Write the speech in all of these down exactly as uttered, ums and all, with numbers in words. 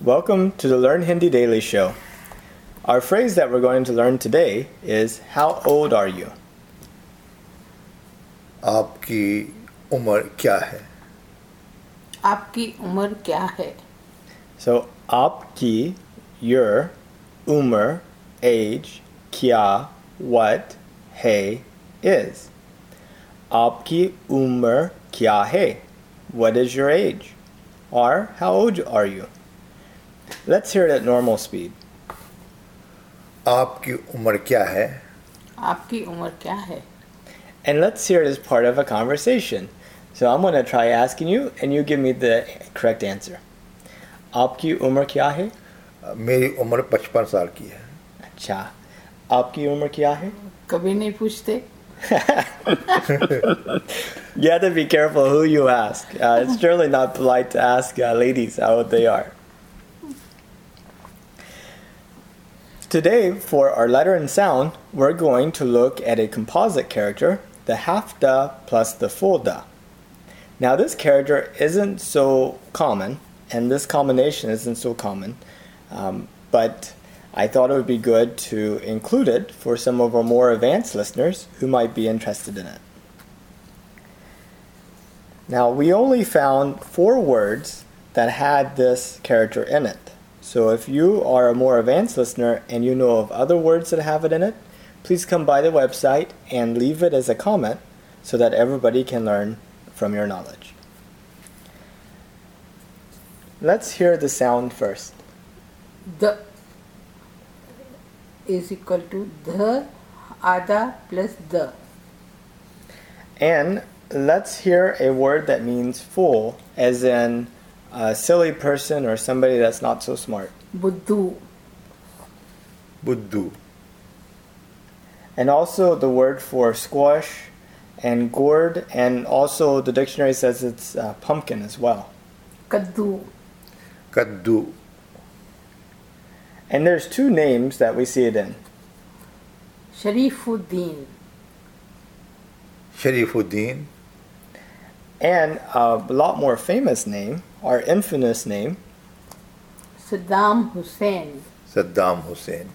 Welcome to the Learn Hindi Daily Show. Our phrase that we're going to learn today is, how old are you? आपकी उम्र क्या है? आपकी उम्र क्या है? So, आपकी, your, umr, age, kya, what, hai, is. आपकी उम्र क्या है? What is your age? Or, how old are you? Let's hear it at normal speed. आपकी उम्र क्या है? आपकी उम्र क्या है? And let's hear it as part of a conversation. So I'm going to try asking you, and you give me the correct answer. आपकी उम्र क्या है? मेरी उम्र पचपन साल की है. अच्छा. आपकी उम्र क्या है? कभी नहीं पूछते. You have to be careful who you ask. Uh, it's generally not polite to ask uh, ladies how old they are. Today, for our letter and sound, we're going to look at a composite character, the half da plus the full da. Now, this character isn't so common, and this combination isn't so common, um, but I thought it would be good to include it for some of our more advanced listeners who might be interested in it. Now, we only found four words that had this character in it. So if you are a more advanced listener and you know of other words that have it in it, please come by the website and leave it as a comment so that everybody can learn from your knowledge. Let's hear the sound first. The is equal to the, ada plus the. And let's hear a word that means fool, as in a silly person or somebody that's not so smart. बुद्धू. बुद्धू. And also the word for squash and gourd, and also the dictionary says it's uh, pumpkin as well. कद्दू. कद्दू. And there's two names that we see it in. Sharifuddin. Sharifuddin. And a lot more famous name, our infamous name, Saddam Hussain. Saddam Hussain.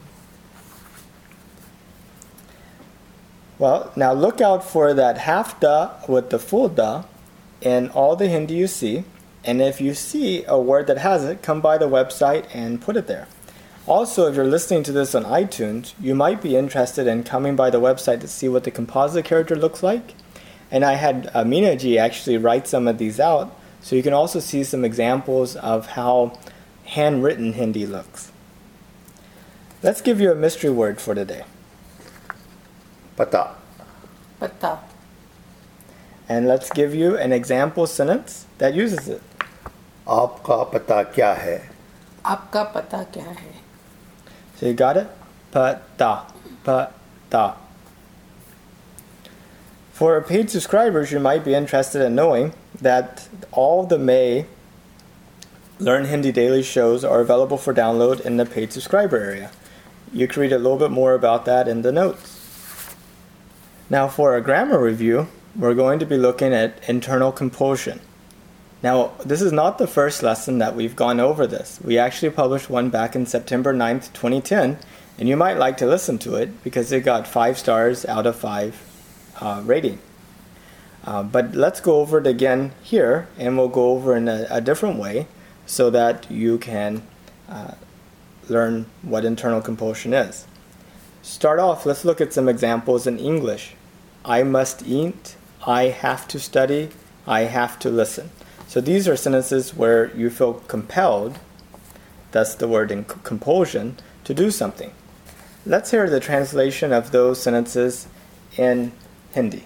Well, now look out for that half da with the full da in all the Hindi you see. And if you see a word that has it, come by the website and put it there. Also, if you're listening to this on iTunes, you might be interested in coming by the website to see what the composite character looks like. And I had uh, Meena ji actually write some of these out, so you can also see some examples of how handwritten Hindi looks. Let's give you a mystery word for today. पता. पता. And let's give you an example sentence that uses it. आपका पता क्या है? आपका पता क्या है? So you got it? Pata. Pata. For our paid subscribers, you might be interested in knowing that all the May Learn Hindi Daily shows are available for download in the paid subscriber area. You can read a little bit more about that in the notes. Now for a grammar review, we're going to be looking at internal compulsion. Now, this is not the first lesson that we've gone over this. We actually published one back in September ninth, twenty ten, and you might like to listen to it because it got five stars out of five uh, rating. Uh, but let's go over it again here, and we'll go over in a, a different way so that you can uh, learn what internal compulsion is. Start off, let's look at some examples in English. I must eat, I have to study, I have to listen. So these are sentences where you feel compelled, that's the word in compulsion, to do something. Let's hear the translation of those sentences in Hindi.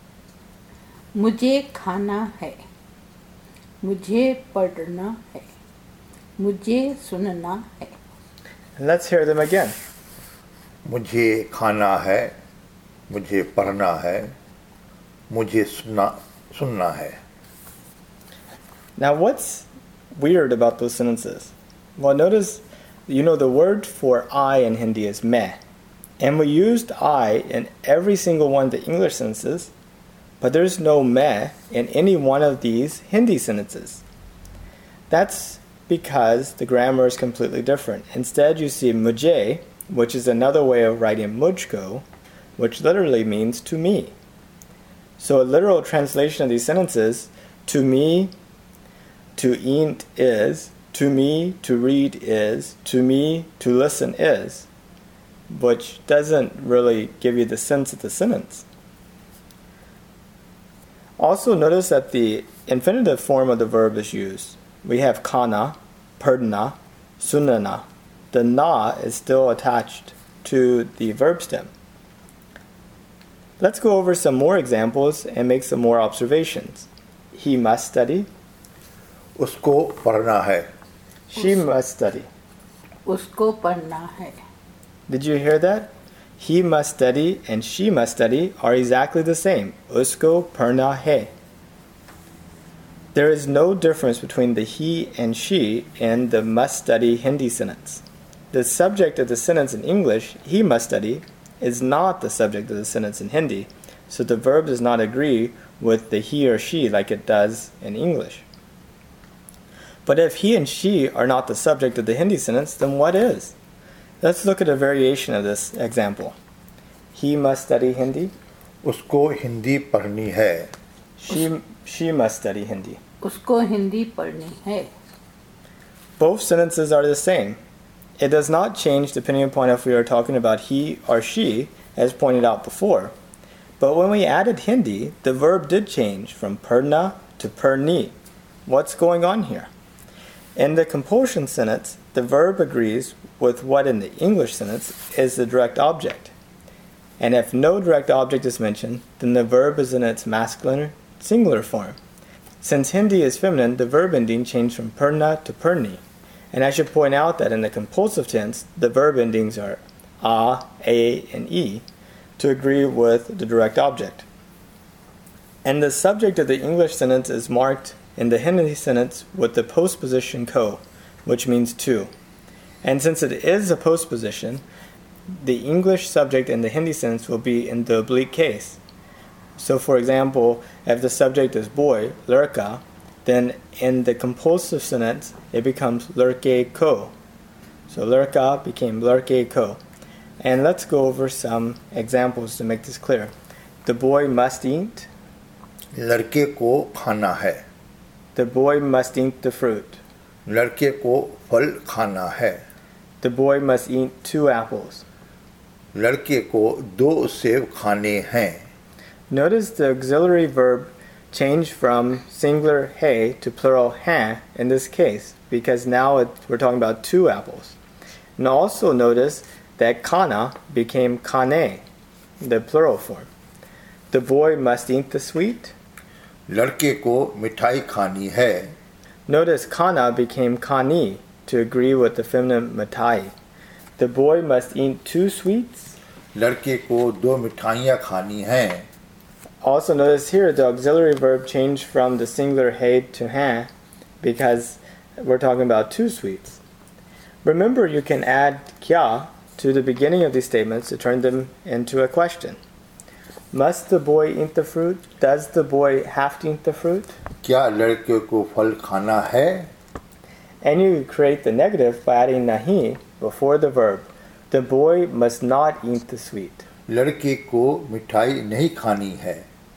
मुझे खाना है. मुझे पढ़ना है. मुझे सुनना है. And let's hear them again. मुझे खाना है. मुझे पढ़ना है. मुझे सुनना सुनना है. Now what's weird about those sentences? Well, notice, you know, the word for I in Hindi is मैं. And we used I in every single one of the English sentences, but there's no मैं in any one of these Hindi sentences. That's because the grammar is completely different. Instead, you see mujhe, which is another way of writing mujhko, which literally means to me. So a literal translation of these sentences, to me, to eat is, to me, to read is, to me, to listen is, which doesn't really give you the sense of the sentence. Also notice that the infinitive form of the verb is used. We have kana, pardna, sunana. The na is still attached to the verb stem. Let's go over some more examples and make some more observations. He must study. उसको पढ़ना है. She must study. उसको पढ़ना है. Did you hear that? He must study and she must study are exactly the same. Usko parna hai. There is no difference between the he and she in the must study Hindi sentence. The subject of the sentence in English, he must study, is not the subject of the sentence in Hindi, so the verb does not agree with the he or she like it does in English. But if he and she are not the subject of the Hindi sentence, then what is? Let's look at a variation of this example. He must study Hindi. उसको हिंदी पढ़नी है. She, she must study Hindi. उसको हिंदी पढ़नी है. Both sentences are the same. It does not change depending upon if we are talking about he or she, as pointed out before. But when we added Hindi, the verb did change from purna to purni. What's going on here? In the compulsion sentence, the verb agrees with what in the English sentence is the direct object. And if no direct object is mentioned, then the verb is in its masculine singular form. Since Hindi is feminine, the verb ending changed from purna to purni. And I should point out that in the compulsive tense, the verb endings are a, a, and e to agree with the direct object. And the subject of the English sentence is marked in the Hindi sentence with the postposition ko, which means to. And since it is a postposition, the English subject in the Hindi sentence will be in the oblique case. So for example, if the subject is boy, lurka, then in the compulsive sentence, it becomes lurke ko. So lurka became lurke ko. And let's go over some examples to make this clear. The boy must eat. लड़के को खाना है. The boy must eat the fruit. लड़के को फल खाना है. The boy must eat two apples. लड़के को दो सेब खाने हैं. Notice the auxiliary verb changed from singular he to plural hain in this case, because now it, we're talking about two apples. And also notice that kana became kane, the plural form. The boy must eat the sweet. लड़के को मिठाई खानी है. Notice kana became kani to agree with the feminine mitai. The boy must eat two sweets. लड़के को दो मिठाइयाँ खानी हैं. Also notice here the auxiliary verb changed from the singular he to hain because we're talking about two sweets. Remember, you can add kya to the beginning of these statements to turn them into a question. Must the boy eat the fruit? Does the boy have to eat the fruit? क्या लड़के को फल खाना है? And you create the negative by adding nahi before the verb. The boy must not eat the sweet. लड़के को मिठाई नहीं खानी है.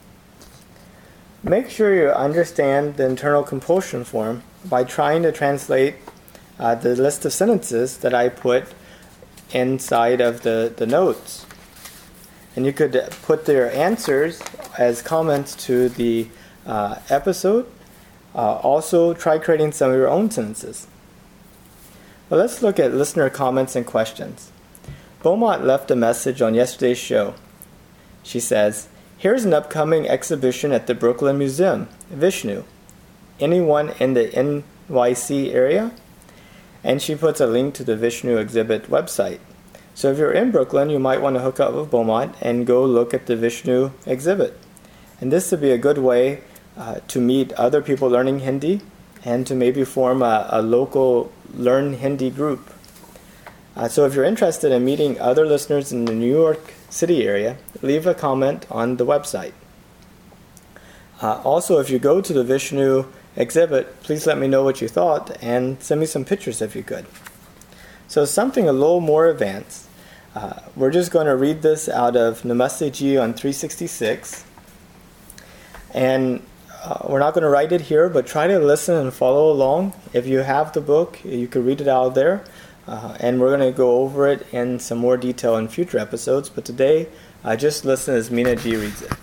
Make sure you understand the internal compulsion form by trying to translate uh, the list of sentences that I put inside of the, the notes. And you could put their answers as comments to the uh, episode. Uh, also, try creating some of your own sentences. Well, let's look at listener comments and questions. Beaumont left a message on yesterday's show. She says, "Here's an upcoming exhibition at the Brooklyn Museum, Vishnu. Anyone in the N Y C area?" And she puts a link to the Vishnu exhibit website. So if you're in Brooklyn, you might want to hook up with Beaumont and go look at the Vishnu exhibit. And this would be a good way uh, to meet other people learning Hindi and to maybe form a, a local Learn Hindi group. Uh, so if you're interested in meeting other listeners in the New York City area, leave a comment on the website. Uh, also, if you go to the Vishnu exhibit, please let me know what you thought and send me some pictures if you could. So something a little more advanced. Uh, we're just going to read this out of Namaste Ji on three sixty-six. And uh, we're not going to write it here, but try to listen and follow along. If you have the book, you can read it out there. Uh, and we're going to go over it in some more detail in future episodes. But today, uh, just listen as Meena Ji reads it.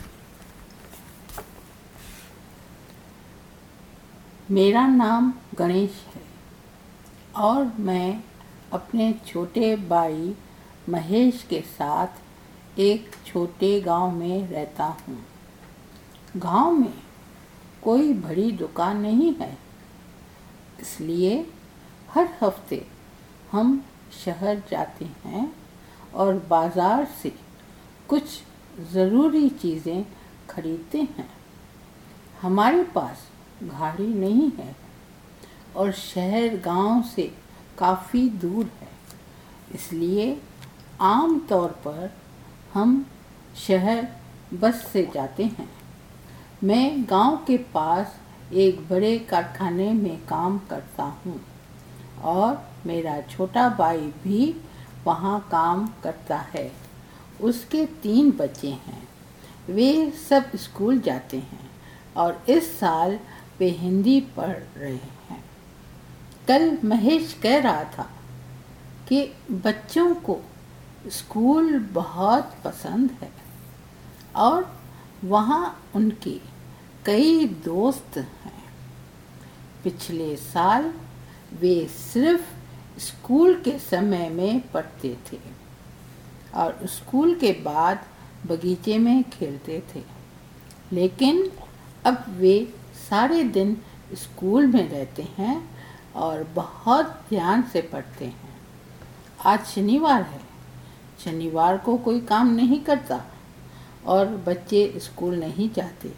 मेरा नाम गणेश है और मैं अपने छोटे भाई महेश के साथ एक छोटे गांव में रहता हूँ। गांव में कोई बड़ी दुकान नहीं है, इसलिए हर हफ्ते हम शहर जाते हैं और बाज़ार से कुछ ज़रूरी चीज़ें खरीदते हैं। हमारे पास गाड़ी नहीं है और शहर गांव से काफ़ी दूर है, इसलिए आम तौर पर हम शहर बस से जाते हैं। मैं गांव के पास एक बड़े कारखाने में काम करता हूँ और मेरा छोटा भाई भी वहाँ काम करता है। उसके तीन बच्चे हैं, वे सब स्कूल जाते हैं और इस साल वे हिंदी पढ़ रहे हैं। कल महेश कह रहा था कि बच्चों को स्कूल बहुत पसंद है और वहाँ उनके कई दोस्त हैं। पिछले साल वे सिर्फ स्कूल के समय में पढ़ते थे और स्कूल के बाद बगीचे में खेलते थे, लेकिन अब वे सारे दिन स्कूल में रहते हैं और बहुत ध्यान से पढ़ते हैं। आज शनिवार है, शनिवार को कोई काम नहीं करता और बच्चे स्कूल नहीं जाते,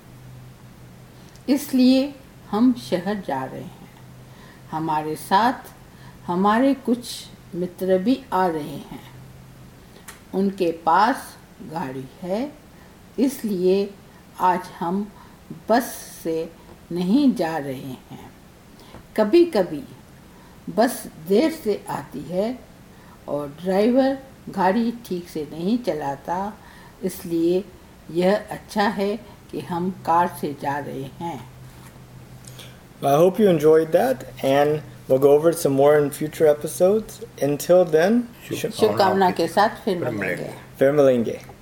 इसलिए हम शहर जा रहे हैं। हमारे साथ हमारे कुछ मित्र भी आ रहे हैं। उनके पास गाड़ी है, इसलिए आज हम बस से नहीं जा रहे हैं। कभी कभी बस देर से आती है और ड्राइवर गाड़ी ठीक से नहीं चलाता, इसलिए यह अच्छा है कि हम कार से जा रहे हैं। I hope you enjoyed that, and we'll go over it some more in future episodes. Until then, शुभकामना के साथ फिर मिलेंगे। फिर मिलेंगे।